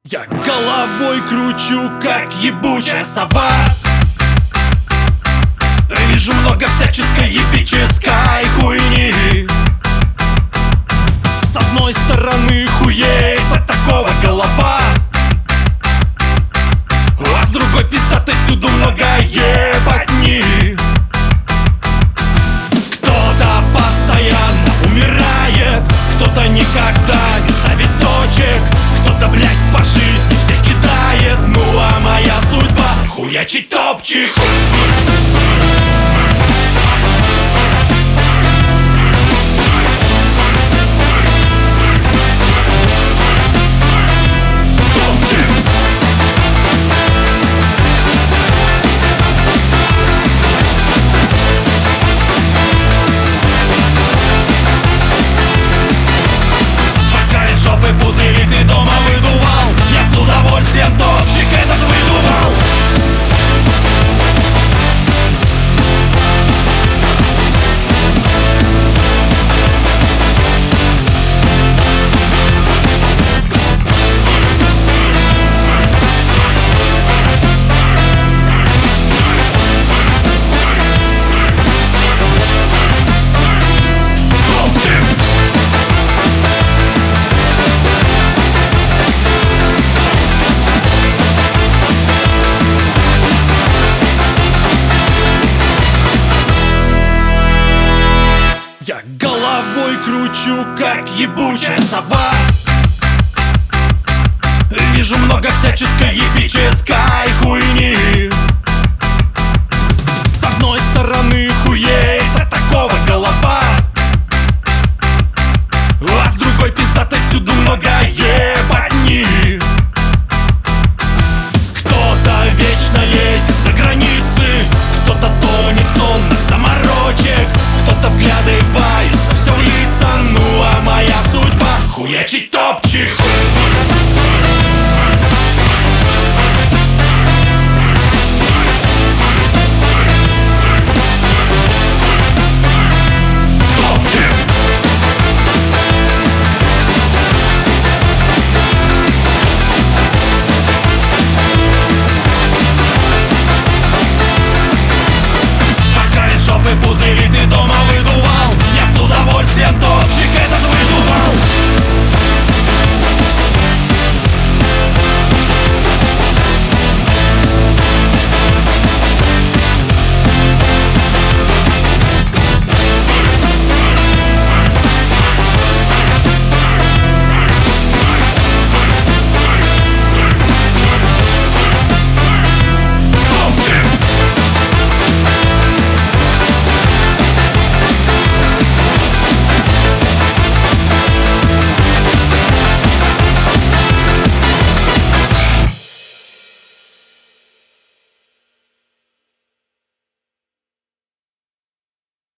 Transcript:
Я головой кручу, как ебучая сова. Вижу много всяческой эпической хуйни. С одной стороны хуеет от такого голова, а с другой пиздатой всюду много ебатни. Кто-то постоянно умирает, кто-то никогда не ставит точек, кто-то, блядь, по жизни всех кидает. Ну а моя судьба — хуячить топчик. Пузыри ты дома выдувал, я с удовольствием топчик этот выдувал. Я головой кручу, как ебучая сова. Вижу много всяческой эпической хуйни. С одной стороны хуеет от такого голова, а с другой пиздатой всюду много ебатни. Кто-то вечно лезет за границы, кто-то тонет в тоннах заморочек, кто-то вглядывается все в лица. Ну а моя судьба — хуячить топчик.